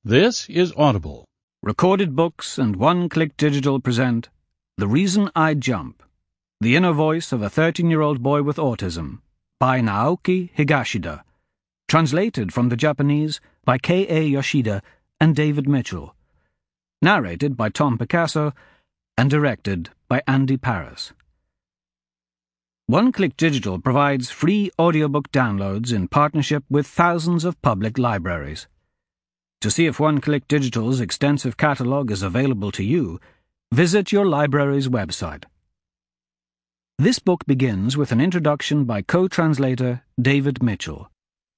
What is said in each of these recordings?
This is Audible. Recorded Books and One Click Digital present The Reason I Jump, The Inner Voice of a 13-Year-Old Boy with Autism, by Naoki Higashida. Translated from the Japanese by K.A. Yoshida and David Mitchell. Narrated by Tom Picasso and directed by Andy Paris. One Click Digital provides free audiobook downloads in partnership with thousands of public libraries. To see if One Click Digital's extensive catalogue is available to you, visit your library's website. This book begins with an introduction by co-translator David Mitchell.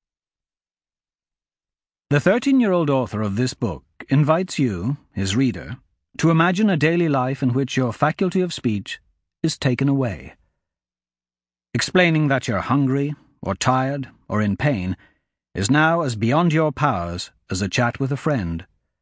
The 13-year-old author of this book invites you, his reader, to imagine a daily life in which your faculty of speech is taken away. Explaining that you're hungry, or tired, or in pain is now as beyond your powers as a chat with a friend.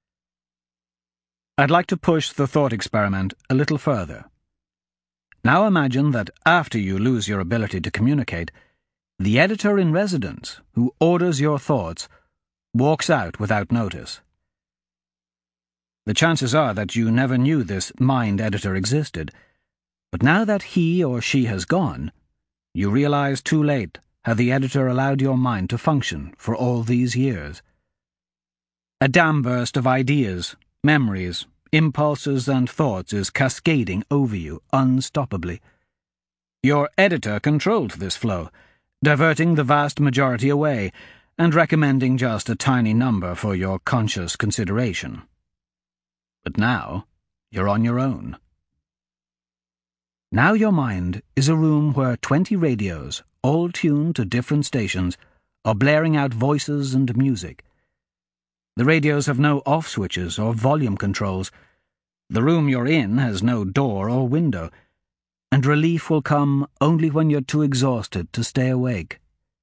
I'd like to push the thought experiment a little further. Now imagine that after you lose your ability to communicate, the editor-in-residence, who orders your thoughts, walks out without notice. The chances are that you never knew this mind editor existed, but now that he or she has gone, you realize too late how the editor allowed your mind to function for all these years. A dam burst of ideas, memories, impulses and thoughts is cascading over you unstoppably. Your editor controlled this flow, diverting the vast majority away and recommending just a tiny number for your conscious consideration. But now, you're on your own. Now your mind is a room where 20 radios, all tuned to different stations, are blaring out voices and music. The radios have no off switches or volume controls. The room you're in has no door or window, and relief will come only when you're too exhausted to stay awake.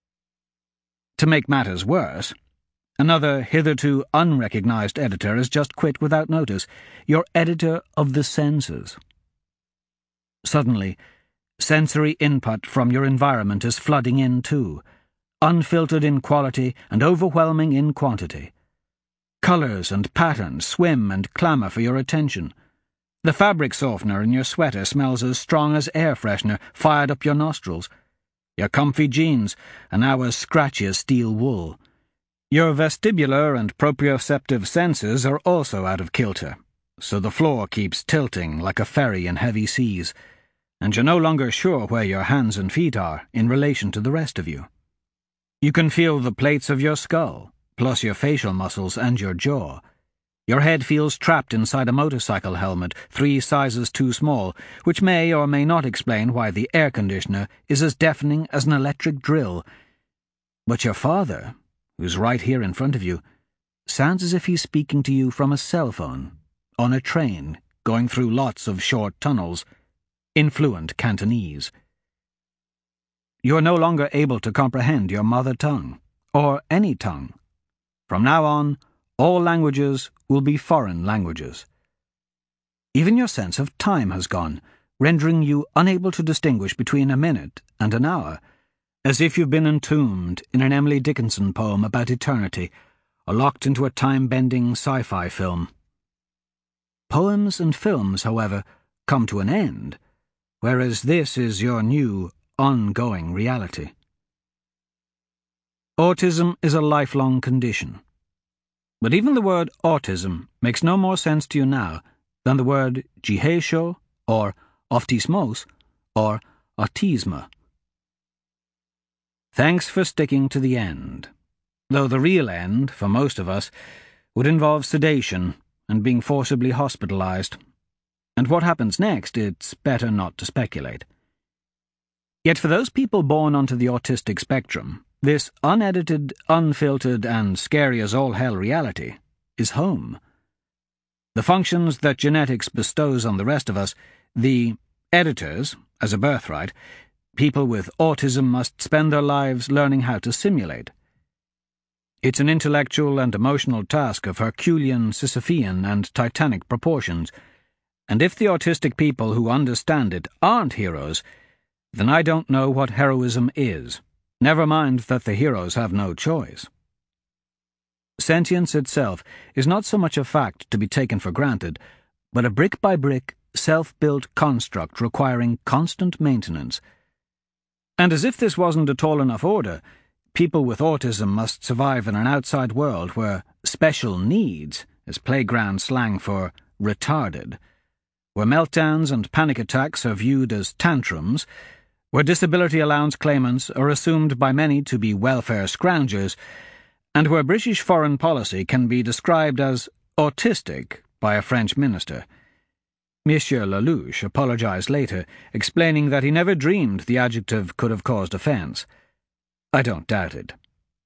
To make matters worse, another hitherto unrecognized editor has just quit without notice, your editor of the senses. Suddenly, sensory input from your environment is flooding in too, unfiltered in quality and overwhelming in quantity. Colors and patterns swim and clamour for your attention. The fabric softener in your sweater smells as strong as air freshener fired up your nostrils. Your comfy jeans are now as scratchy as steel wool. Your vestibular and proprioceptive senses are also out of kilter, so the floor keeps tilting like a ferry in heavy seas, and you're no longer sure where your hands and feet are in relation to the rest of you. You can feel the plates of your skull, plus your facial muscles and your jaw. Your head feels trapped inside a motorcycle helmet 3 sizes too small, which may or may not explain why the air conditioner is as deafening as an electric drill. But your father, who's right here in front of you, sounds as if he's speaking to you from a cell phone, on a train, going through lots of short tunnels, in fluent Cantonese. You are no longer able to comprehend your mother tongue, or any tongue. From now on, all languages will be foreign languages. Even your sense of time has gone, rendering you unable to distinguish between a minute and an hour, as if you've been entombed in an Emily Dickinson poem about eternity, or locked into a time-bending sci-fi film. Poems and films, however, come to an end, whereas this is your new, ongoing reality. Autism is a lifelong condition. But even the word autism makes no more sense to you now than the word jiheisho, or autismos, or autisme. Thanks for sticking to the end, though the real end, for most of us, would involve sedation and being forcibly hospitalized. And what happens next, it's better not to speculate. Yet for those people born onto the autistic spectrum, this unedited, unfiltered, and scary-as-all-hell reality is home. The functions that genetics bestows on the rest of us, the editors, as a birthright, people with autism must spend their lives learning how to simulate. It's an intellectual and emotional task of Herculean, Sisyphean, and Titanic proportions, and if the autistic people who understand it aren't heroes, then I don't know what heroism is. Never mind that the heroes have no choice. Sentience itself is not so much a fact to be taken for granted, but a brick-by-brick, self-built construct requiring constant maintenance. And as if this wasn't a tall enough order, people with autism must survive in an outside world where special needs is playground slang for retarded, where meltdowns and panic attacks are viewed as tantrums, where disability allowance claimants are assumed by many to be welfare scroungers, and where British foreign policy can be described as autistic by a French minister. Monsieur Lelouch apologised later, explaining that he never dreamed the adjective could have caused offence. I don't doubt it.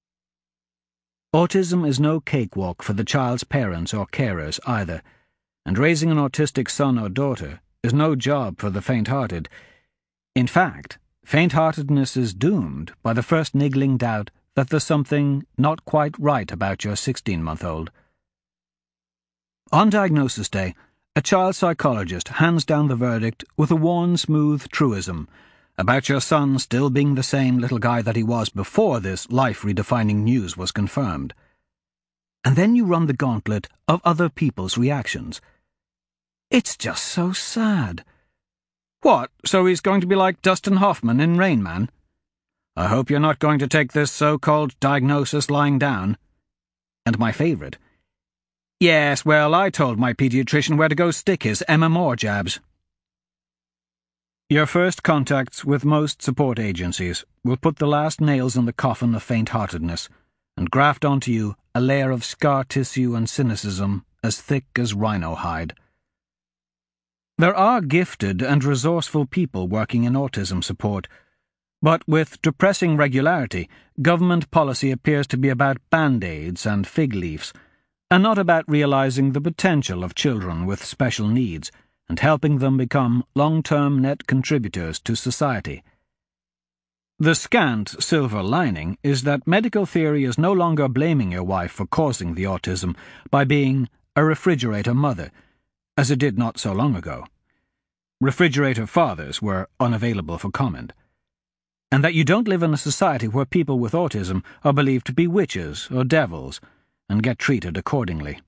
Autism is no cakewalk for the child's parents or carers either, and raising an autistic son or daughter is no job for the faint-hearted. In fact, faint-heartedness is doomed by the first niggling doubt that there's something not quite right about your 16-month-old. On diagnosis day, a child psychologist hands down the verdict with a worn, smooth truism about your son still being the same little guy that he was before this life-redefining news was confirmed. And then you run the gauntlet of other people's reactions. It's just so sad. What, so he's going to be like Dustin Hoffman in Rain Man? I hope you're not going to take this so-called diagnosis lying down. And my favourite. Yes, well, I told my paediatrician where to go stick his MMR jabs. Your first contacts with most support agencies will put the last nails in the coffin of faint-heartedness and graft onto you a layer of scar tissue and cynicism as thick as rhino hide. There are gifted and resourceful people working in autism support, but with depressing regularity, government policy appears to be about band-aids and fig leaves, and not about realising the potential of children with special needs and helping them become long-term net contributors to society. The scant silver lining is that medical theory is no longer blaming your wife for causing the autism by being a refrigerator mother, as it did not so long ago. Refrigerator fathers were unavailable for comment. And that you don't live in a society where people with autism are believed to be witches or devils and get treated accordingly.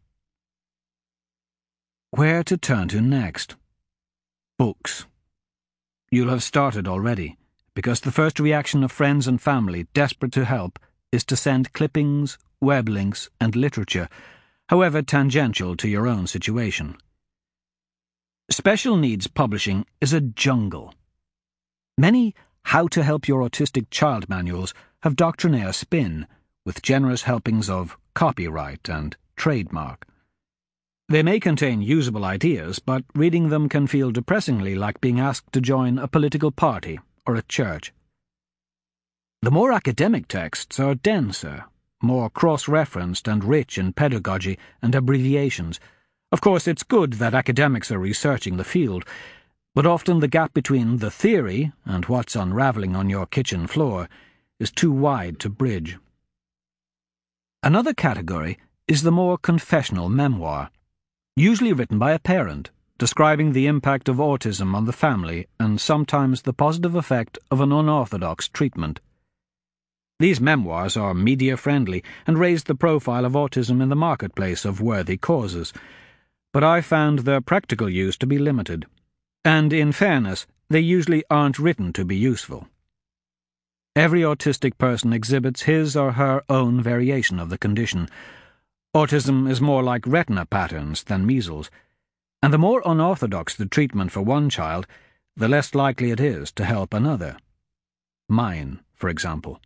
Where to turn to next? Books. You'll have started already, because the first reaction of friends and family desperate to help is to send clippings, web links, and literature, however tangential to your own situation. Special needs publishing is a jungle. Many How to Help Your Autistic Child manuals have doctrinaire spin, with generous helpings of copyright and trademark. They may contain usable ideas, but reading them can feel depressingly like being asked to join a political party or a church. The more academic texts are denser, more cross-referenced and rich in pedagogy and abbreviations. Of course, it's good that academics are researching the field, but often the gap between the theory and what's unravelling on your kitchen floor is too wide to bridge. Another category is the more confessional memoir, usually written by a parent, describing the impact of autism on the family and sometimes the positive effect of an unorthodox treatment. These memoirs are media-friendly and raise the profile of autism in the marketplace of worthy causes, but I found their practical use to be limited, and in fairness, they usually aren't written to be useful. Every autistic person exhibits his or her own variation of the condition. Autism is more like retina patterns than measles, and the more unorthodox the treatment for one child, the less likely it is to help another. Mine, for example.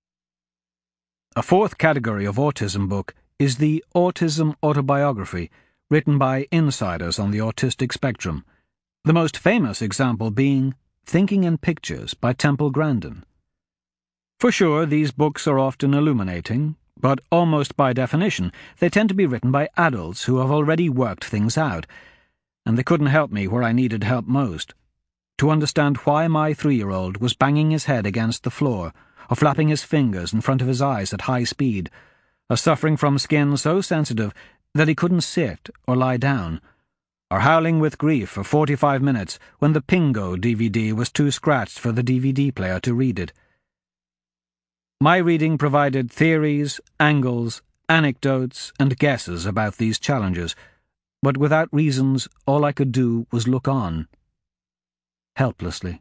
A fourth category of autism book is the autism autobiography, written by insiders on the autistic spectrum, the most famous example being Thinking in Pictures by Temple Grandin. For sure, these books are often illuminating, but almost by definition, they tend to be written by adults who have already worked things out, and they couldn't help me where I needed help most. To understand why my 3-year-old was banging his head against the floor, or flapping his fingers in front of his eyes at high speed, or suffering from skin so sensitive that he couldn't sit or lie down, or howling with grief for 45 minutes when the Pingo DVD was too scratched for the DVD player to read it. My reading provided theories, angles, anecdotes and guesses about these challenges, but without reasons all I could do was look on, helplessly.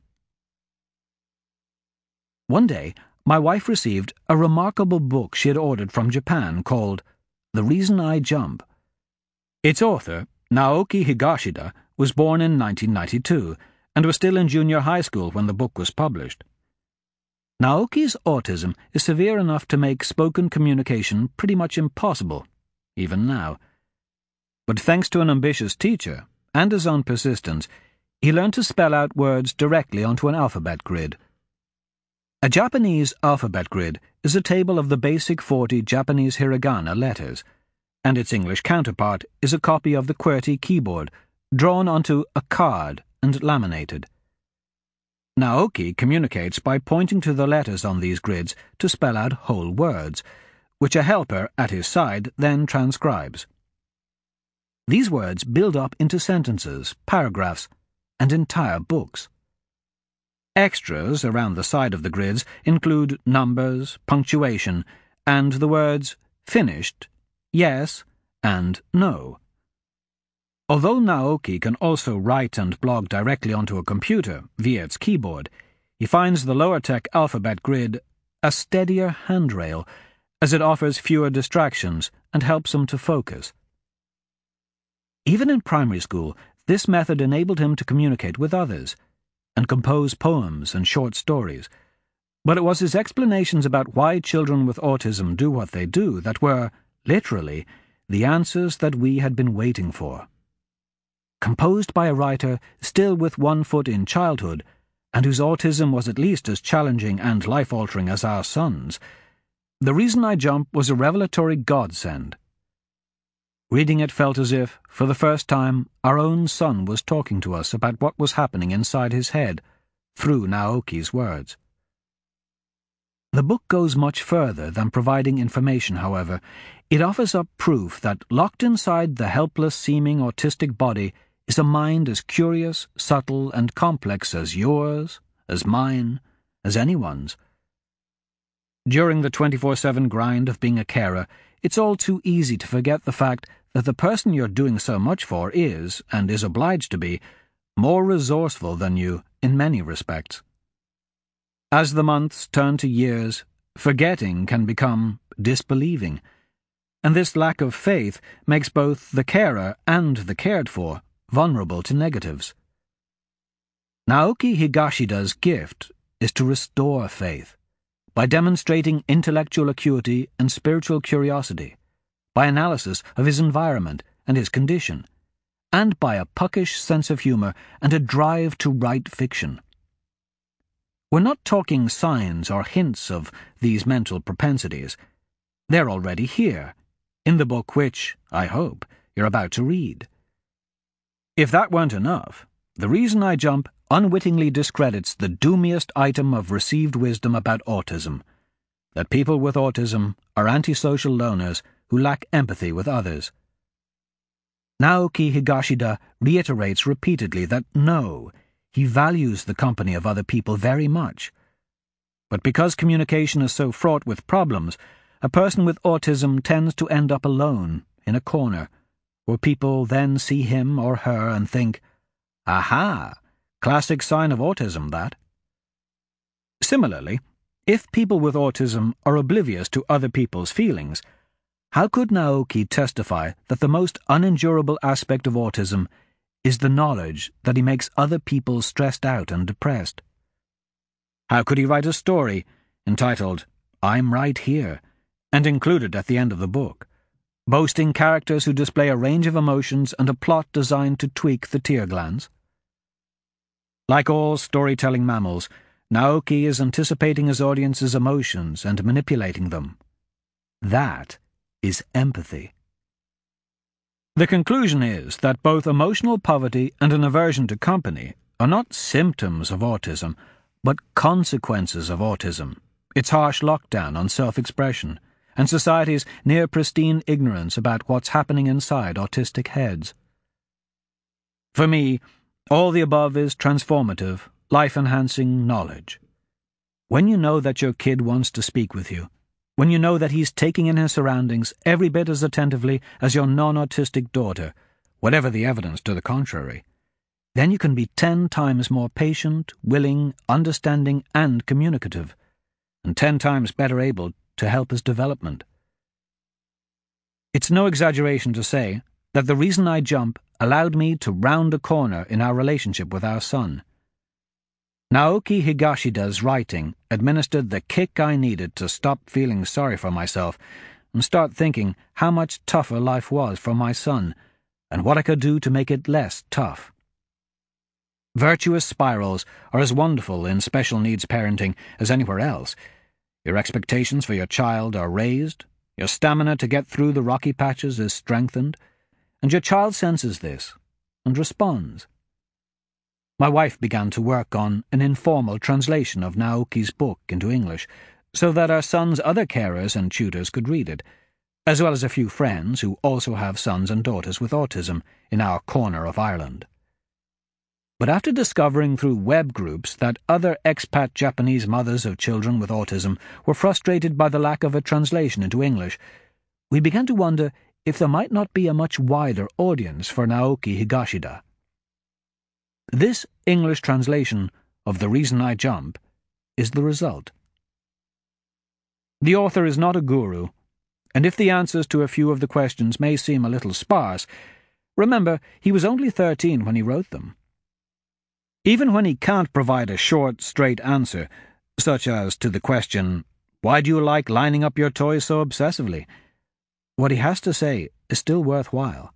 One day, my wife received a remarkable book she had ordered from Japan called The Reason I Jump. Its author, Naoki Higashida, was born in 1992 and was still in junior high school when the book was published. Naoki's autism is severe enough to make spoken communication pretty much impossible, even now. But thanks to an ambitious teacher and his own persistence, he learned to spell out words directly onto an alphabet grid. A Japanese alphabet grid is a table of the basic 40 Japanese hiragana letters, and its English counterpart is a copy of the QWERTY keyboard, drawn onto a card and laminated. Naoki communicates by pointing to the letters on these grids to spell out whole words, which a helper at his side then transcribes. These words build up into sentences, paragraphs, and entire books. Extras around the side of the grids include numbers, punctuation, and the words finished, yes, and no. Although Naoki can also write and blog directly onto a computer via its keyboard, he finds the lower-tech alphabet grid a steadier handrail, as it offers fewer distractions and helps him to focus. Even in primary school, this method enabled him to communicate with others and compose poems and short stories, but it was his explanations about why children with autism do what they do that were, literally, the answers that we had been waiting for. Composed by a writer still with one foot in childhood, and whose autism was at least as challenging and life-altering as our son's, The Reason I Jump was a revelatory godsend. Reading it felt as if, for the first time, our own son was talking to us about what was happening inside his head, through Naoki's words. The book goes much further than providing information, however. It offers up proof that locked inside the helpless-seeming autistic body is a mind as curious, subtle, and complex as yours, as mine, as anyone's. During the 24/7 grind of being a carer, it's all too easy to forget the fact that the person you're doing so much for is, and is obliged to be, more resourceful than you in many respects. As the months turn to years, forgetting can become disbelieving, and this lack of faith makes both the carer and the cared for vulnerable to negatives. Naoki Higashida's gift is to restore faith, by demonstrating intellectual acuity and spiritual curiosity, by analysis of his environment and his condition, and by a puckish sense of humor and a drive to write fiction. We're not talking signs or hints of these mental propensities. They're already here, in the book which, I hope, you're about to read. If that weren't enough, The Reason I Jump unwittingly discredits the doomiest item of received wisdom about autism, that people with autism are antisocial loners who lack empathy with others. Naoki Higashida reiterates repeatedly that no, he values the company of other people very much. But because communication is so fraught with problems, a person with autism tends to end up alone, in a corner, where people then see him or her and think, aha, classic sign of autism, that. Similarly, if people with autism are oblivious to other people's feelings, how could Naoki testify that the most unendurable aspect of autism is the knowledge that he makes other people stressed out and depressed? How could he write a story entitled I'm Right Here and include it at the end of the book, boasting characters who display a range of emotions and a plot designed to tweak the tear glands? Like all storytelling mammals, Naoki is anticipating his audience's emotions and manipulating them. That is empathy. The conclusion is that both emotional poverty and an aversion to company are not symptoms of autism, but consequences of autism, its harsh lockdown on self-expression, and society's near-pristine ignorance about what's happening inside autistic heads. For me, all the above is transformative, life-enhancing knowledge. When you know that your kid wants to speak with you, when you know that he's taking in his surroundings every bit as attentively as your non-autistic daughter, whatever the evidence to the contrary, then you can be 10 times more patient, willing, understanding, and communicative, and 10 times better able to help his development. It's no exaggeration to say that the reason I jump allowed me to round a corner in our relationship with our son. Naoki Higashida's writing administered the kick I needed to stop feeling sorry for myself and start thinking how much tougher life was for my son and what I could do to make it less tough. Virtuous spirals are as wonderful in special needs parenting as anywhere else. Your expectations for your child are raised, your stamina to get through the rocky patches is strengthened, and your child senses this and responds. My wife began to work on an informal translation of Naoki's book into English so that our son's other carers and tutors could read it, as well as a few friends who also have sons and daughters with autism in our corner of Ireland. But after discovering through web groups that other expat Japanese mothers of children with autism were frustrated by the lack of a translation into English, we began to wonder if there might not be a much wider audience for Naoki Higashida. This English translation of The Reason I Jump is the result. The author is not a guru, and if the answers to a few of the questions may seem a little sparse, remember he was only 13 when he wrote them. Even when he can't provide a short, straight answer, such as to the question, "Why do you like lining up your toys so obsessively?" what he has to say is still worthwhile.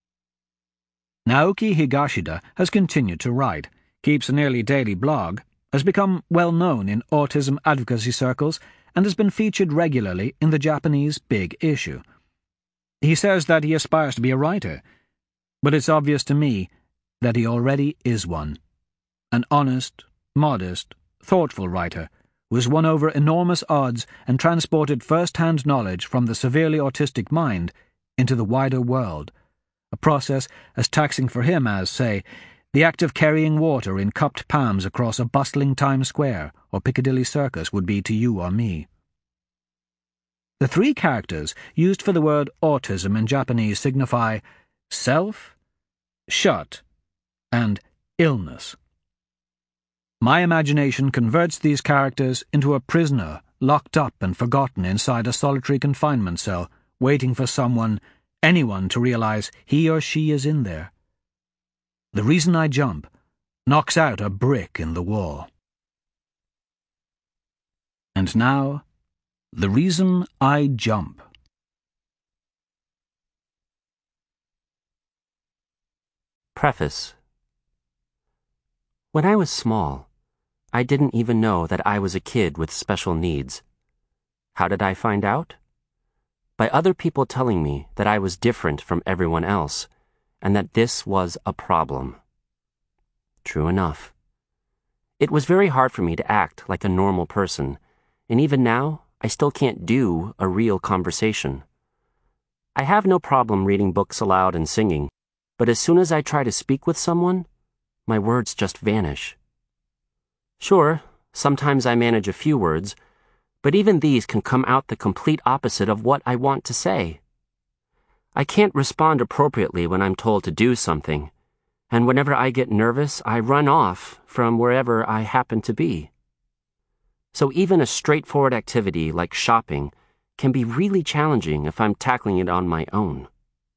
Naoki Higashida has continued to write, keeps a nearly daily blog, has become well known in autism advocacy circles, and has been featured regularly in the Japanese Big Issue. He says that he aspires to be a writer, but it's obvious to me that he already is one. An honest, modest, thoughtful writer who has won over enormous odds and transported first-hand knowledge from the severely autistic mind into the wider world, a process as taxing for him as, say, the act of carrying water in cupped palms across a bustling Times Square or Piccadilly Circus would be to you or me. The 3 characters used for the word autism in Japanese signify self, shut, and illness. My imagination converts these characters into a prisoner locked up and forgotten inside a solitary confinement cell, waiting for anyone to realize he or she is in there. The Reason I Jump knocks out a brick in the wall. And now, The Reason I Jump. Preface. When I was small, I didn't even know that I was a kid with special needs. How did I find out? By other people telling me that I was different from everyone else, and that this was a problem. True enough. It was very hard for me to act like a normal person, and even now, I still can't do a real conversation. I have no problem reading books aloud and singing, but as soon as I try to speak with someone, my words just vanish. Sure, sometimes I manage a few words, but even these can come out the complete opposite of what I want to say. I can't respond appropriately when I'm told to do something, and whenever I get nervous, I run off from wherever I happen to be. So even a straightforward activity like shopping can be really challenging if I'm tackling it on my own.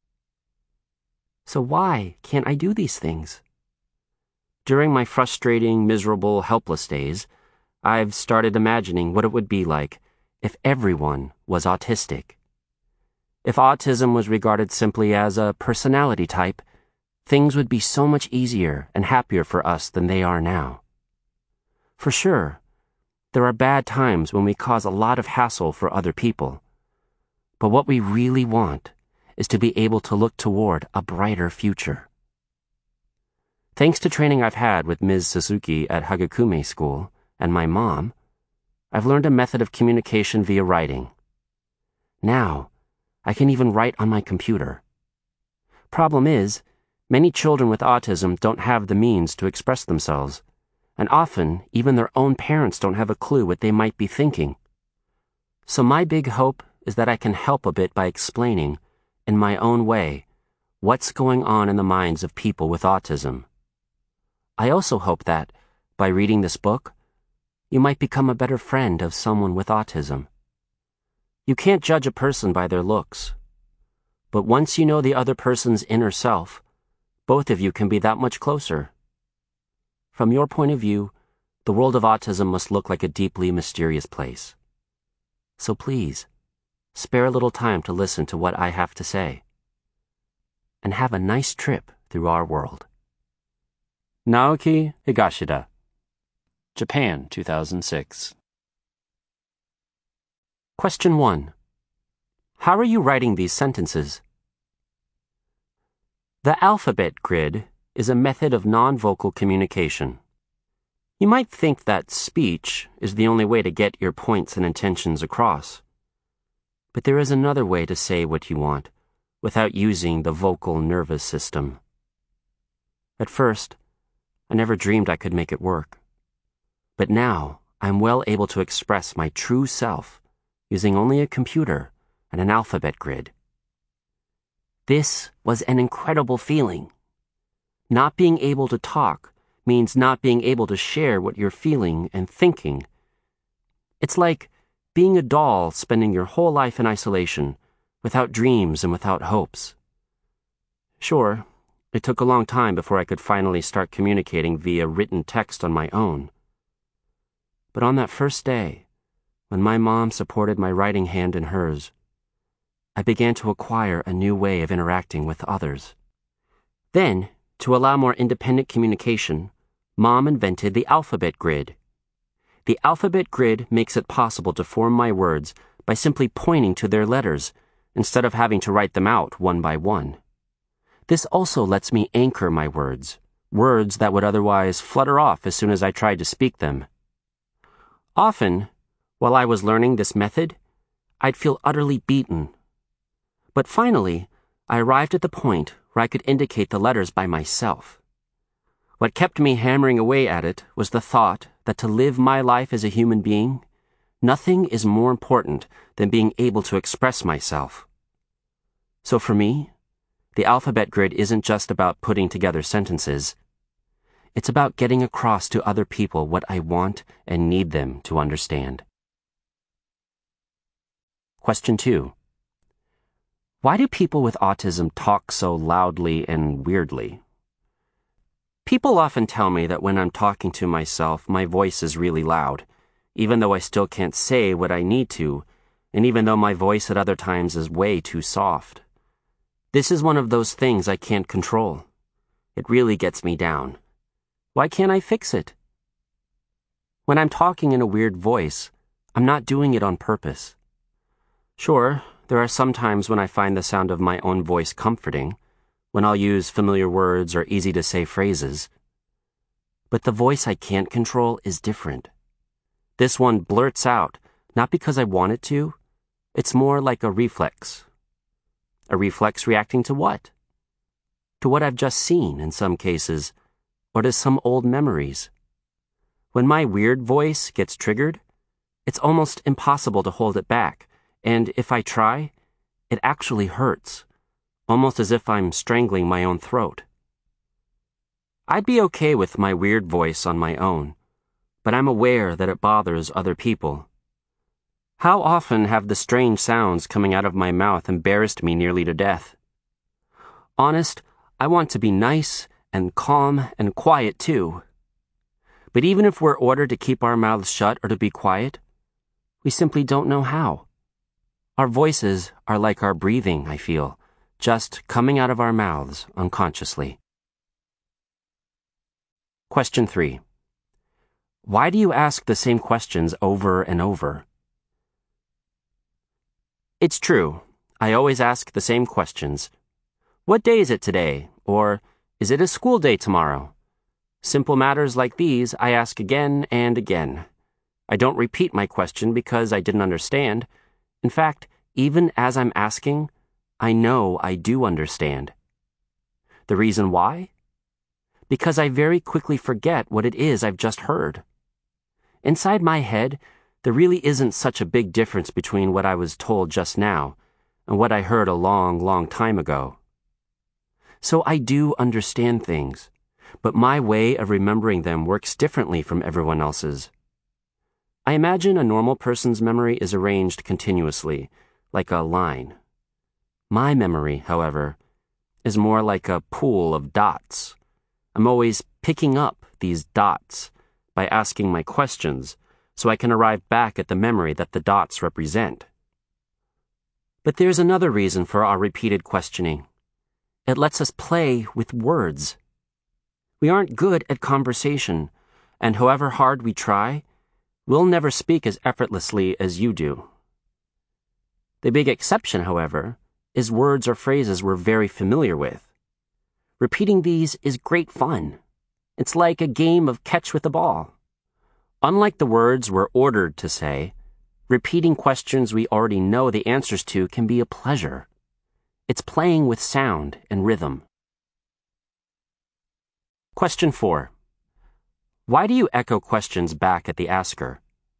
So why can't I do these things? During my frustrating, miserable, helpless days, I've started imagining what it would be like if everyone was autistic. If autism was regarded simply as a personality type, things would be so much easier and happier for us than they are now. For sure, there are bad times when we cause a lot of hassle for other people. But what we really want is to be able to look toward a brighter future. Thanks to training I've had with Ms. Suzuki at Hagakume School and my mom, I've learned a method of communication via writing. Now, I can even write on my computer. Problem is, many children with autism don't have the means to express themselves, and often even their own parents don't have a clue what they might be thinking. So my big hope is that I can help a bit by explaining, in my own way, what's going on in the minds of people with autism. I also hope that, by reading this book, you might become a better friend of someone with autism. You can't judge a person by their looks, but once you know the other person's inner self, both of you can be that much closer. From your point of view, the world of autism must look like a deeply mysterious place. So please, spare a little time to listen to what I have to say. And have a nice trip through our world. Naoki Higashida, Japan, 2006. Question 1. How are you writing these sentences? The alphabet grid is a method of non-vocal communication. You might think that speech is the only way to get your points and intentions across. But there is another way to say what you want without using the vocal nervous system. At first, I never dreamed I could make it work. But now, I'm well able to express my true self using only a computer and an alphabet grid. This was an incredible feeling. Not being able to talk means not being able to share what you're feeling and thinking. It's like being a doll spending your whole life in isolation, without dreams and without hopes. Sure, it took a long time before I could finally start communicating via written text on my own. But on that first day, when my mom supported my writing hand in hers, I began to acquire a new way of interacting with others. Then, to allow more independent communication, Mom invented the alphabet grid. The alphabet grid makes it possible to form my words by simply pointing to their letters, instead of having to write them out one by one. This also lets me anchor my words that would otherwise flutter off as soon as I tried to speak them. Often, while I was learning this method, I'd feel utterly beaten. But finally, I arrived at the point where I could indicate the letters by myself. What kept me hammering away at it was the thought that to live my life as a human being, nothing is more important than being able to express myself. So for me, the alphabet grid isn't just about putting together sentences. It's about getting across to other people what I want and need them to understand. Question 2. Why do people with autism talk so loudly and weirdly? People often tell me that when I'm talking to myself, my voice is really loud, even though I still can't say what I need to, and even though my voice at other times is way too soft. This is one of those things I can't control. It really gets me down. Why can't I fix it? When I'm talking in a weird voice, I'm not doing it on purpose. Sure, there are some times when I find the sound of my own voice comforting, when I'll use familiar words or easy-to-say phrases. But the voice I can't control is different. This one blurts out, not because I want it to. It's more like a reflex. A reflex reacting to what? To what I've just seen in some cases, or to some old memories. When my weird voice gets triggered, it's almost impossible to hold it back, and if I try, it actually hurts, almost as if I'm strangling my own throat. I'd be okay with my weird voice on my own, but I'm aware that it bothers other people. How often have the strange sounds coming out of my mouth embarrassed me nearly to death? Honest, I want to be nice and calm and quiet too. But even if we're ordered to keep our mouths shut or to be quiet, we simply don't know how. Our voices are like our breathing, I feel, just coming out of our mouths unconsciously. Question 3. Why do you ask the same questions over and over? It's true. I always ask the same questions. What day is it today? Or, is it a school day tomorrow? Simple matters like these I ask again and again. I don't repeat my question because I didn't understand. In fact, even as I'm asking, I know I do understand. The reason why? Because I very quickly forget what it is I've just heard. Inside my head, there really isn't such a big difference between what I was told just now and what I heard a long, long time ago. So I do understand things, but my way of remembering them works differently from everyone else's. I imagine a normal person's memory is arranged continuously, like a line. My memory, however, is more like a pool of dots. I'm always picking up these dots by asking my questions so I can arrive back at the memory that the dots represent. But there's another reason for our repeated questioning. It lets us play with words. We aren't good at conversation, and however hard we try, we'll never speak as effortlessly as you do. The big exception, however, is words or phrases we're very familiar with. Repeating these is great fun. It's like a game of catch with the ball. Unlike the words we're ordered to say, repeating questions we already know the answers to can be a pleasure. It's playing with sound and rhythm. Question 4. Why do you echo questions back at the asker?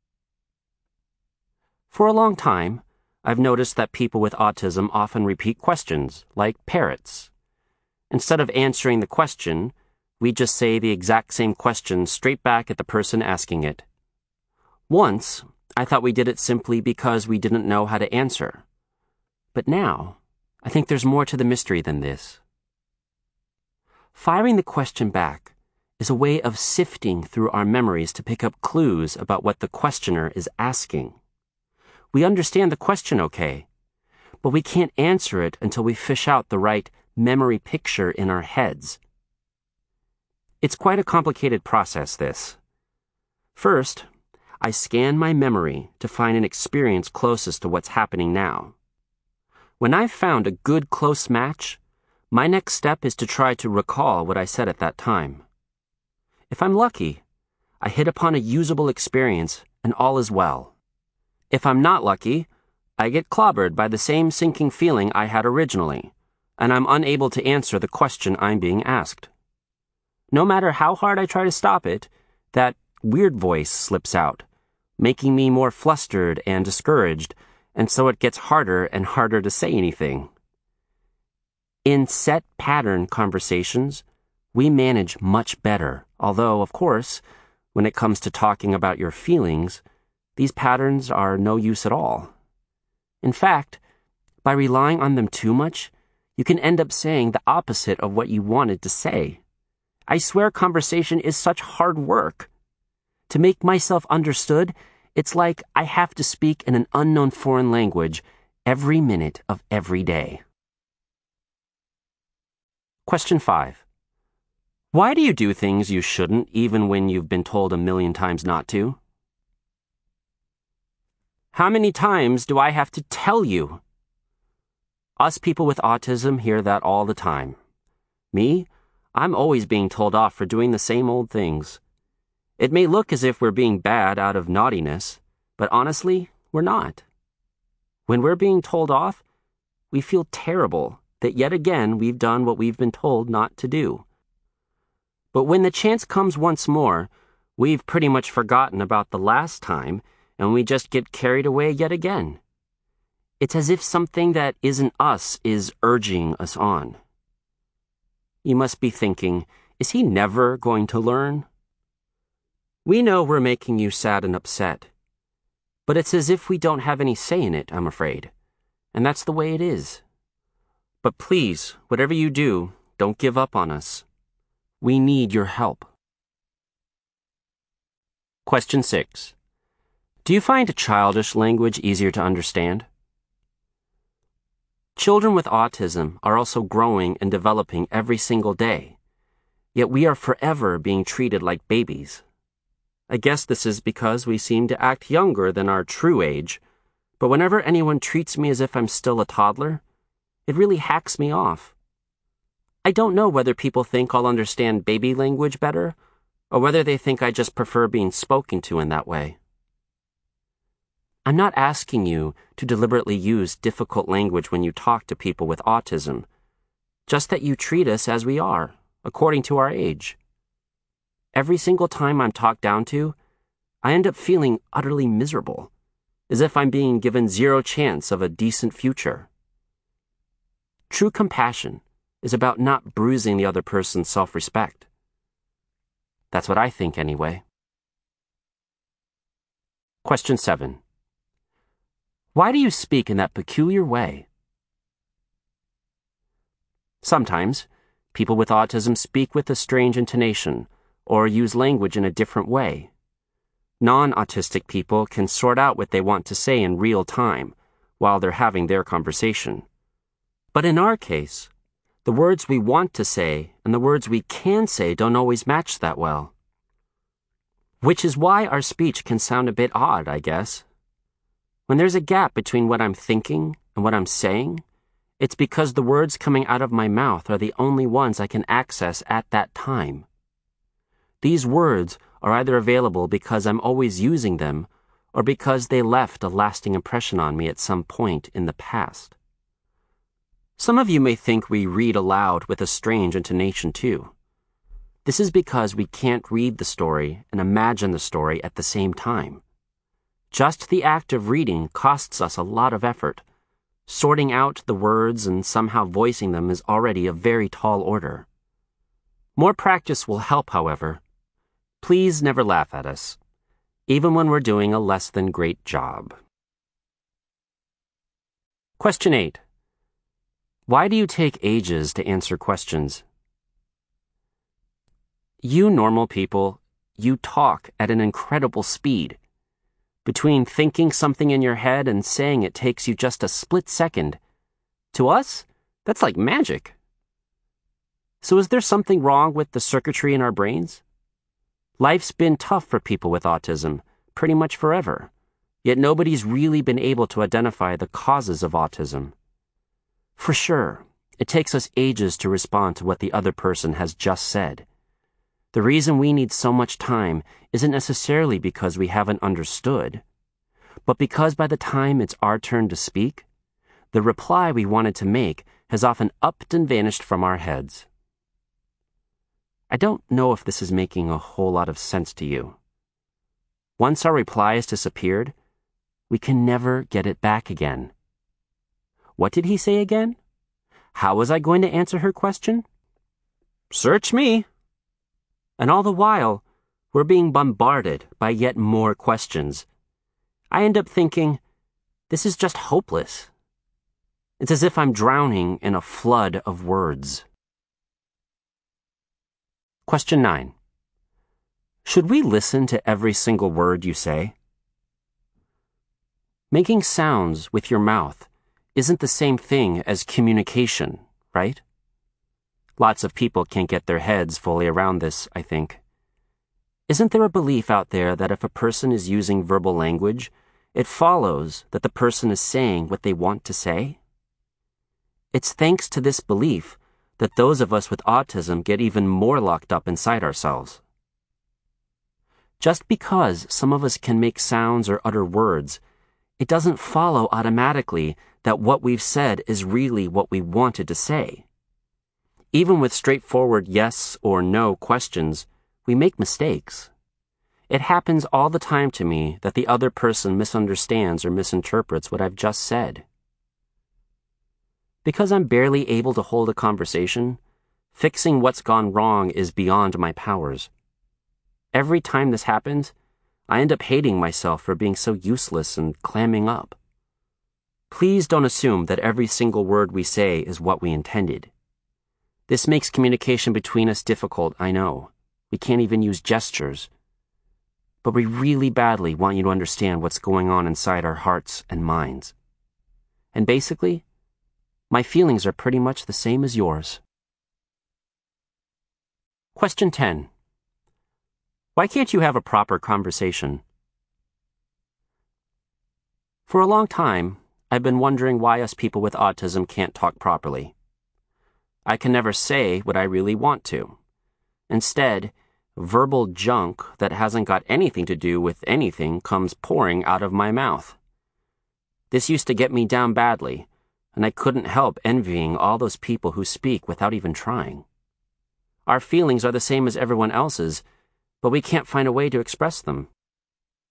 For a long time, I've noticed that people with autism often repeat questions, like parrots. Instead of answering the question, we just say the exact same question straight back at the person asking it. Once, I thought we did it simply because we didn't know how to answer. But now, I think there's more to the mystery than this. Firing the question back is a way of sifting through our memories to pick up clues about what the questioner is asking. We understand the question okay, but we can't answer it until we fish out the right memory picture in our heads. It's quite a complicated process, this. First, I scan my memory to find an experience closest to what's happening now. When I've found a good close match, my next step is to try to recall what I said at that time. If I'm lucky, I hit upon a usable experience and all is well. If I'm not lucky, I get clobbered by the same sinking feeling I had originally, and I'm unable to answer the question I'm being asked. No matter how hard I try to stop it, that weird voice slips out, making me more flustered and discouraged, and so it gets harder and harder to say anything. In set pattern conversations, we manage much better, although, of course, when it comes to talking about your feelings, these patterns are no use at all. In fact, by relying on them too much, you can end up saying the opposite of what you wanted to say. I swear conversation is such hard work. To make myself understood, it's like I have to speak in an unknown foreign language every minute of every day. Question 5. Why do you do things you shouldn't even when you've been told a million times not to? How many times do I have to tell you? Us people with autism hear that all the time. Me, I'm always being told off for doing the same old things. It may look as if we're being bad out of naughtiness, but honestly, we're not. When we're being told off, we feel terrible that yet again we've done what we've been told not to do. But when the chance comes once more, we've pretty much forgotten about the last time, and we just get carried away yet again. It's as if something that isn't us is urging us on. You must be thinking, is he never going to learn? We know we're making you sad and upset, but it's as if we don't have any say in it, I'm afraid, and that's the way it is. But please, whatever you do, don't give up on us. We need your help. Question 6. Do you find childish language easier to understand? Children with autism are also growing and developing every single day, yet we are forever being treated like babies. I guess this is because we seem to act younger than our true age, but whenever anyone treats me as if I'm still a toddler, it really hacks me off. I don't know whether people think I'll understand baby language better, or whether they think I just prefer being spoken to in that way. I'm not asking you to deliberately use difficult language when you talk to people with autism, just that you treat us as we are, according to our age. Every single time I'm talked down to, I end up feeling utterly miserable, as if I'm being given zero chance of a decent future. True compassion is about not bruising the other person's self-respect. That's what I think anyway. Question 7. Why do you speak in that peculiar way? Sometimes, people with autism speak with a strange intonation or use language in a different way. Non-autistic people can sort out what they want to say in real time while they're having their conversation. But in our case, the words we want to say and the words we can say don't always match that well. Which is why our speech can sound a bit odd, I guess. When there's a gap between what I'm thinking and what I'm saying, it's because the words coming out of my mouth are the only ones I can access at that time. These words are either available because I'm always using them or because they left a lasting impression on me at some point in the past. Some of you may think we read aloud with a strange intonation too. This is because we can't read the story and imagine the story at the same time. Just the act of reading costs us a lot of effort. Sorting out the words and somehow voicing them is already a very tall order. More practice will help, however. Please never laugh at us, even when we're doing a less than great job. Question 8. Why do you take ages to answer questions? You normal people, you talk at an incredible speed. Between thinking something in your head and saying it takes you just a split second. To us, that's like magic. So is there something wrong with the circuitry in our brains? Life's been tough for people with autism, pretty much forever, yet nobody's really been able to identify the causes of autism. For sure, it takes us ages to respond to what the other person has just said. The reason we need so much time isn't necessarily because we haven't understood, but because by the time it's our turn to speak, the reply we wanted to make has often upped and vanished from our heads. I don't know if this is making a whole lot of sense to you. Once our reply has disappeared, we can never get it back again. What did he say again? How was I going to answer her question? Search me. And all the while, we're being bombarded by yet more questions. I end up thinking, this is just hopeless. It's as if I'm drowning in a flood of words. Question 9. Should we listen to every single word you say? Making sounds with your mouth isn't the same thing as communication, right? Lots of people can't get their heads fully around this, I think. Isn't there a belief out there that if a person is using verbal language, it follows that the person is saying what they want to say? It's thanks to this belief that those of us with autism get even more locked up inside ourselves. Just because some of us can make sounds or utter words, it doesn't follow automatically that what we've said is really what we wanted to say. Even with straightforward yes or no questions, we make mistakes. It happens all the time to me that the other person misunderstands or misinterprets what I've just said. Because I'm barely able to hold a conversation, fixing what's gone wrong is beyond my powers. Every time this happens, I end up hating myself for being so useless and clamming up. Please don't assume that every single word we say is what we intended. This makes communication between us difficult, I know. We can't even use gestures. But we really badly want you to understand what's going on inside our hearts and minds. And basically, my feelings are pretty much the same as yours. Question 10. Why can't you have a proper conversation? For a long time, I've been wondering why us people with autism can't talk properly. I can never say what I really want to. Instead, verbal junk that hasn't got anything to do with anything comes pouring out of my mouth. This used to get me down badly, and I couldn't help envying all those people who speak without even trying. Our feelings are the same as everyone else's, but we can't find a way to express them.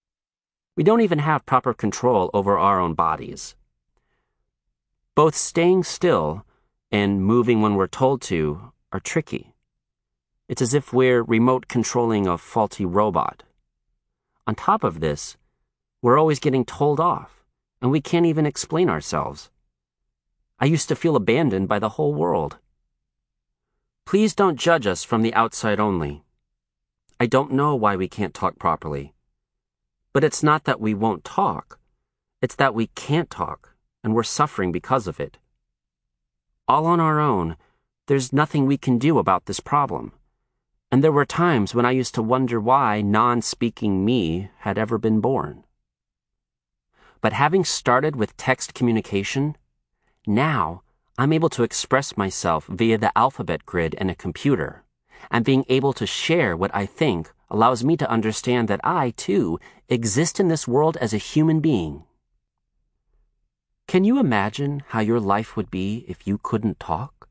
We don't even have proper control over our own bodies. Both staying still and moving when we're told to are tricky. It's as if we're remote controlling a faulty robot. On top of this, we're always getting told off, and we can't even explain ourselves. I used to feel abandoned by the whole world. Please don't judge us from the outside only. I don't know why we can't talk properly. But it's not that we won't talk. It's that we can't talk, and we're suffering because of it. All on our own, there's nothing we can do about this problem. And there were times when I used to wonder why non-speaking me had ever been born. But having started with text communication, now I'm able to express myself via the alphabet grid in a computer, and being able to share what I think allows me to understand that I, too, exist in this world as a human being. Can you imagine how your life would be if you couldn't talk?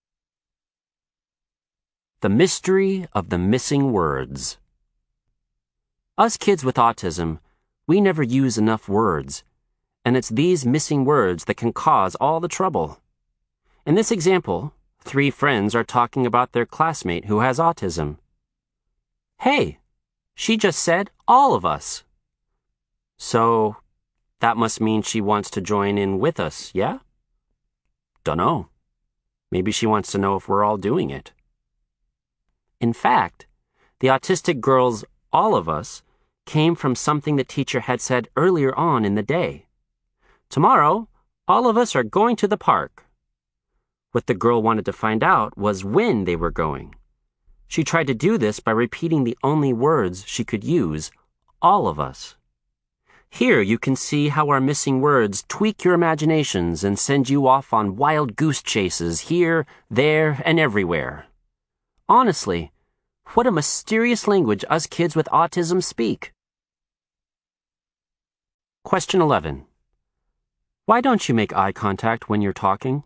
The mystery of the missing words. Us kids with autism, we never use enough words, and it's these missing words that can cause all the trouble. In this example, 3 friends are talking about their classmate who has autism. Hey, she just said all of us. So, that must mean she wants to join in with us, yeah? Dunno. Maybe she wants to know if we're all doing it. In fact, the autistic girl's all of us came from something the teacher had said earlier on in the day. Tomorrow, all of us are going to the park. What the girl wanted to find out was when they were going. She tried to do this by repeating the only words she could use, all of us. Here you can see how our missing words tweak your imaginations and send you off on wild goose chases here, there, and everywhere. Honestly, what a mysterious language us kids with autism speak. Question 11. Why don't you make eye contact when you're talking?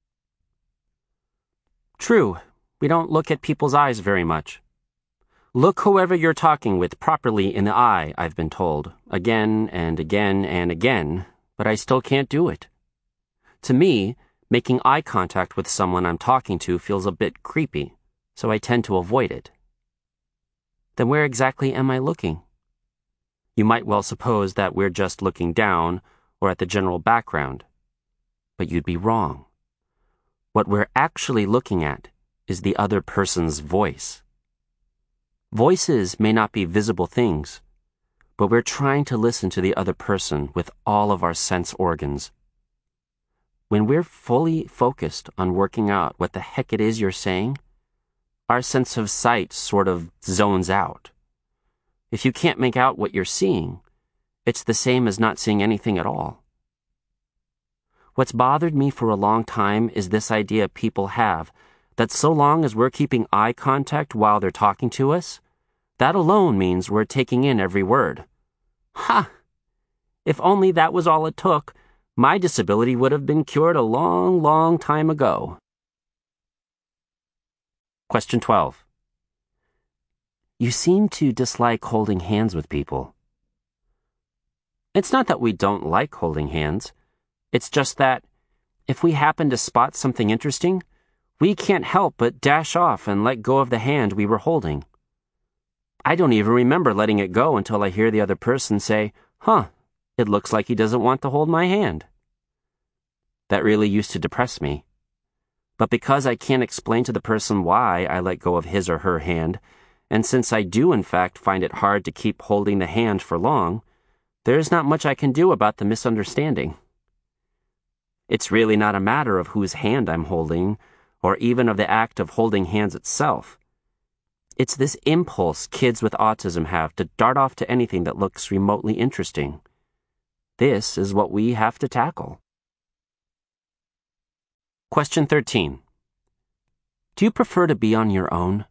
True, we don't look at people's eyes very much. Look whoever you're talking with properly in the eye, I've been told, again and again and again, but I still can't do it. To me, making eye contact with someone I'm talking to feels a bit creepy, so I tend to avoid it. Then where exactly am I looking? You might well suppose that we're just looking down or at the general background, but you'd be wrong. What we're actually looking at is the other person's voice. Voices may not be visible things, but we're trying to listen to the other person with all of our sense organs. When we're fully focused on working out what the heck it is you're saying, our sense of sight sort of zones out. If you can't make out what you're seeing, it's the same as not seeing anything at all. What's bothered me for a long time is this idea people have that so long as we're keeping eye contact while they're talking to us, that alone means we're taking in every word. Ha! If only that was all it took, my disability would have been cured a long, long time ago. Question 12. You seem to dislike holding hands with people. It's not that we don't like holding hands. It's just that, if we happen to spot something interesting, we can't help but dash off and let go of the hand we were holding. I don't even remember letting it go until I hear the other person say, it looks like he doesn't want to hold my hand. That really used to depress me. But because I can't explain to the person why I let go of his or her hand, and since I do in fact find it hard to keep holding the hand for long, there's not much I can do about the misunderstanding. It's really not a matter of whose hand I'm holding, or even of the act of holding hands itself. It's this impulse kids with autism have to dart off to anything that looks remotely interesting. This is what we have to tackle. Question 13. Do you prefer to be on your own?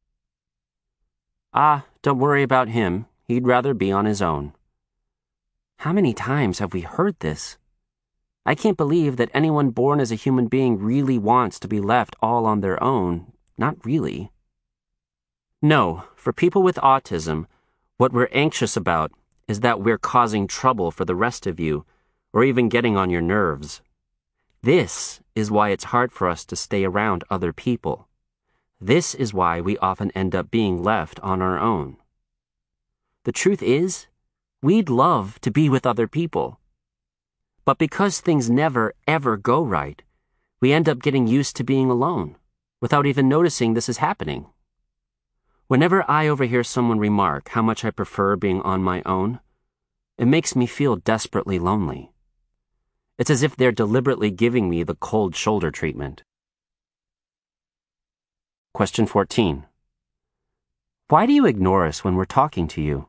Don't worry about him. He'd rather be on his own. How many times have we heard this? I can't believe that anyone born as a human being really wants to be left all on their own. Not really. No, for people with autism, what we're anxious about is that we're causing trouble for the rest of you, or even getting on your nerves. This is why it's hard for us to stay around other people. This is why we often end up being left on our own. The truth is, we'd love to be with other people. But because things never, ever go right, we end up getting used to being alone, without even noticing this is happening. Whenever I overhear someone remark how much I prefer being on my own, it makes me feel desperately lonely. It's as if they're deliberately giving me the cold shoulder treatment. Question 14. Why do you ignore us when we're talking to you?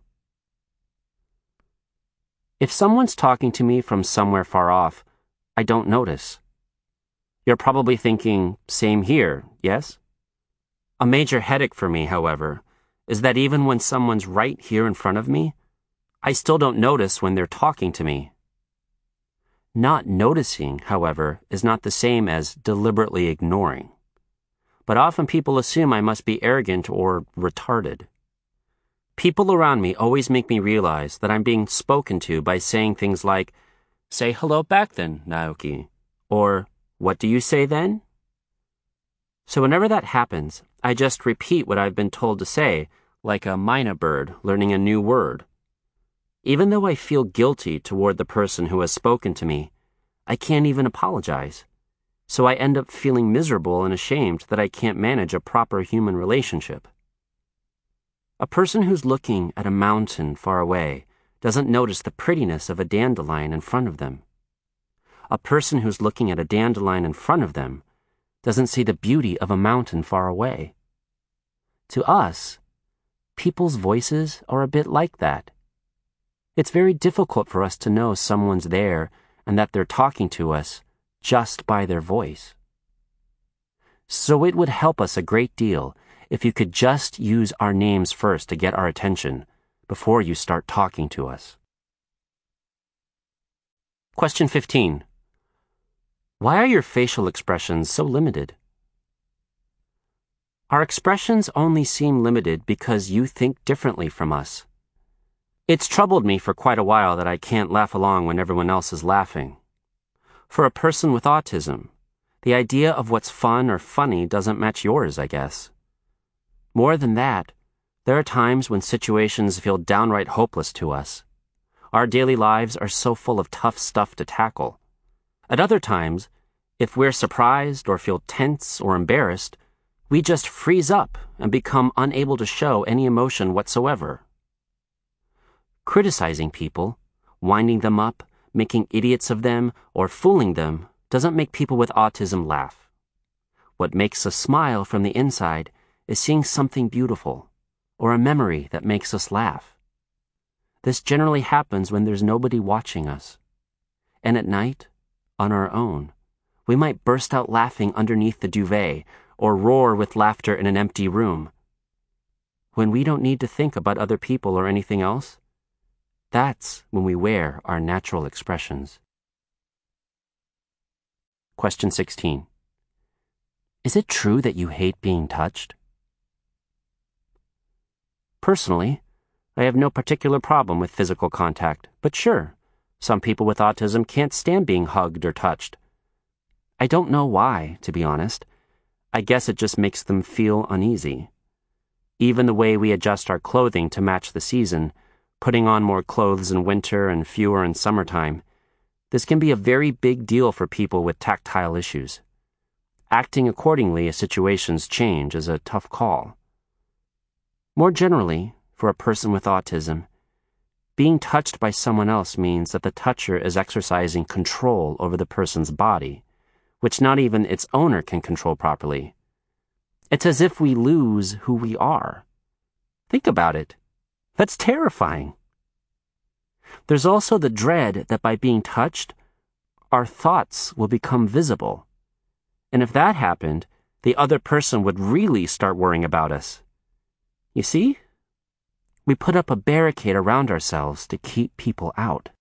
If someone's talking to me from somewhere far off, I don't notice. You're probably thinking, same here, yes? A major headache for me, however, is that even when someone's right here in front of me, I still don't notice when they're talking to me. Not noticing, however, is not the same as deliberately ignoring. But often people assume I must be arrogant or retarded. People around me always make me realize that I'm being spoken to by saying things like, "Say hello back then, Naoki," or "What do you say then?" So whenever that happens, I just repeat what I've been told to say, like a mynah bird learning a new word. Even though I feel guilty toward the person who has spoken to me, I can't even apologize. So I end up feeling miserable and ashamed that I can't manage a proper human relationship. A person who's looking at a mountain far away doesn't notice the prettiness of a dandelion in front of them. A person who's looking at a dandelion in front of them doesn't see the beauty of a mountain far away. To us, people's voices are a bit like that. It's very difficult for us to know someone's there and that they're talking to us just by their voice. So it would help us a great deal if you could just use our names first to get our attention before you start talking to us. Question 15. Why are your facial expressions so limited? Our expressions only seem limited because you think differently from us. It's troubled me for quite a while that I can't laugh along when everyone else is laughing. For a person with autism, the idea of what's fun or funny doesn't match yours, I guess. More than that, there are times when situations feel downright hopeless to us. Our daily lives are so full of tough stuff to tackle. At other times, if we're surprised or feel tense or embarrassed, we just freeze up and become unable to show any emotion whatsoever. Criticizing people, winding them up, making idiots of them, or fooling them doesn't make people with autism laugh. What makes us smile from the inside is seeing something beautiful, or a memory that makes us laugh. This generally happens when there's nobody watching us. And at night, on our own, we might burst out laughing underneath the duvet, or roar with laughter in an empty room. When we don't need to think about other people or anything else, that's when we wear our natural expressions. Question 16. Is it true that you hate being touched? Personally, I have no particular problem with physical contact, but sure, some people with autism can't stand being hugged or touched. I don't know why, to be honest. I guess it just makes them feel uneasy. Even the way we adjust our clothing to match the season, putting on more clothes in winter and fewer in summertime, this can be a very big deal for people with tactile issues. Acting accordingly as situations change is a tough call. More generally, for a person with autism, being touched by someone else means that the toucher is exercising control over the person's body, which not even its owner can control properly. It's as if we lose who we are. Think about it. That's terrifying. There's also the dread that by being touched, our thoughts will become visible. And if that happened, the other person would really start worrying about us. You see? We put up a barricade around ourselves to keep people out.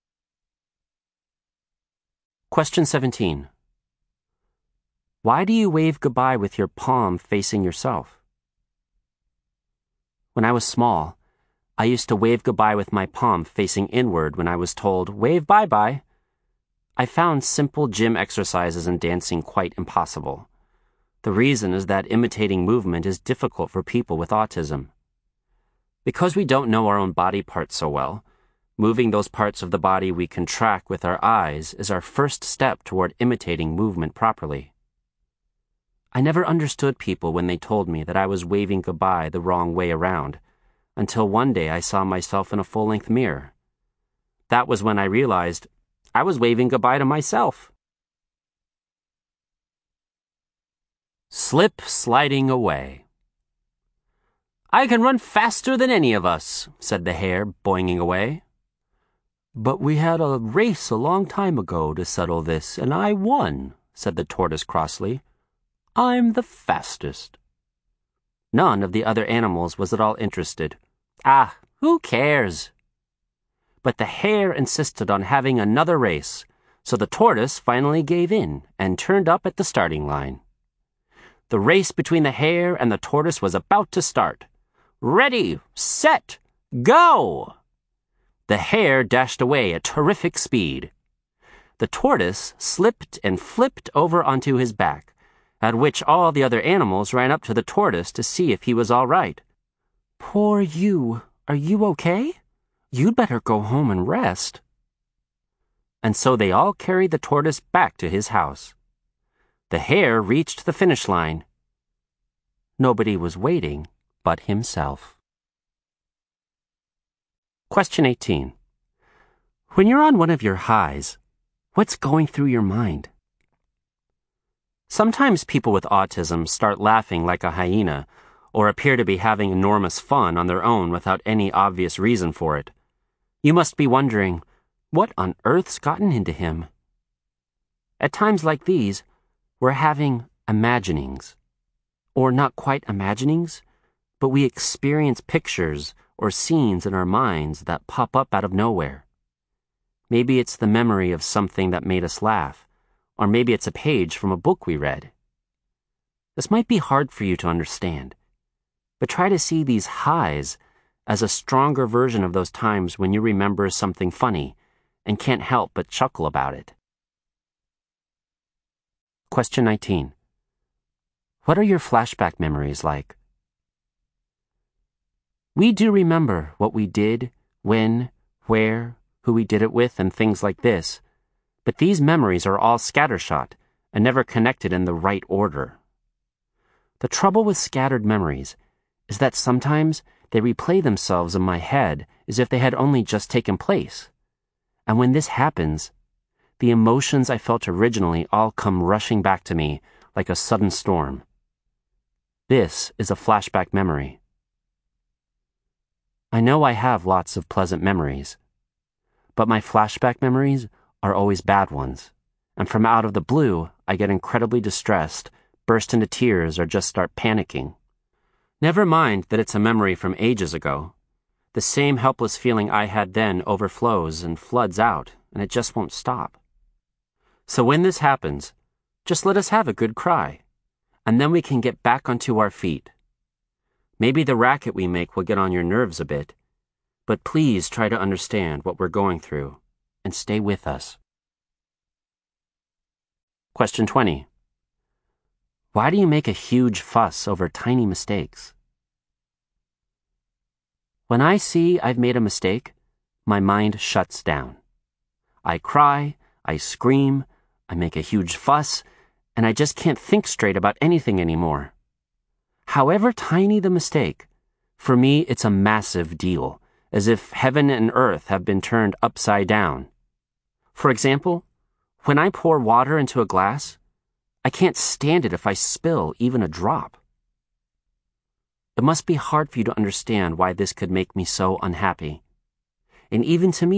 Question 17. Why do you wave goodbye with your palm facing yourself? When I was small, I used to wave goodbye with my palm facing inward when I was told, "Wave bye-bye." I found simple gym exercises and dancing quite impossible. The reason is that imitating movement is difficult for people with autism. Because we don't know our own body parts so well, moving those parts of the body we can track with our eyes is our first step toward imitating movement properly. I never understood people when they told me that I was waving goodbye the wrong way around, until one day I saw myself in a full-length mirror. That was when I realized I was waving goodbye to myself. Slip sliding away. "I can run faster than any of us," said the hare, boinging away. "But we had a race a long time ago to settle this, and I won," said the tortoise crossly. "I'm the fastest." None of the other animals was at all interested. Ah, who cares? But the hare insisted on having another race, so the tortoise finally gave in and turned up at the starting line. The race between the hare and the tortoise was about to start. Ready, set, go! The hare dashed away at terrific speed. The tortoise slipped and flipped over onto his back, at which all the other animals ran up to the tortoise to see if he was all right. "Poor you, are you okay? You'd better go home and rest." And so they all carried the tortoise back to his house. The hare reached the finish line. Nobody was waiting but himself. Question 18. When you're on one of your highs, what's going through your mind? Sometimes people with autism start laughing like a hyena, or appear to be having enormous fun on their own without any obvious reason for it. You must be wondering, what on earth's gotten into him? At times like these, we're having imaginings. Or not quite imaginings, but we experience pictures or scenes in our minds that pop up out of nowhere. Maybe it's the memory of something that made us laugh, or maybe it's a page from a book we read. This might be hard for you to understand, but try to see these highs as a stronger version of those times when you remember something funny and can't help but chuckle about it. Question 19. What are your flashback memories like? We do remember what we did, when, where, who we did it with, and things like this, but these memories are all scattershot and never connected in the right order. The trouble with scattered memories is that sometimes they replay themselves in my head as if they had only just taken place. And when this happens, the emotions I felt originally all come rushing back to me like a sudden storm. This is a flashback memory. I know I have lots of pleasant memories, but my flashback memories are always bad ones, and from out of the blue, I get incredibly distressed, burst into tears, or just start panicking. Never mind that it's a memory from ages ago. The same helpless feeling I had then overflows and floods out, and it just won't stop. So when this happens, just let us have a good cry, and then we can get back onto our feet. Maybe the racket we make will get on your nerves a bit, but please try to understand what we're going through and stay with us. Question 20. Why do you make a huge fuss over tiny mistakes? When I see I've made a mistake, my mind shuts down. I cry, I scream, I make a huge fuss, and I just can't think straight about anything anymore. However tiny the mistake, for me it's a massive deal, as if heaven and earth have been turned upside down. For example, when I pour water into a glass, I can't stand it if I spill even a drop. It must be hard for you to understand why this could make me so unhappy. And even to me,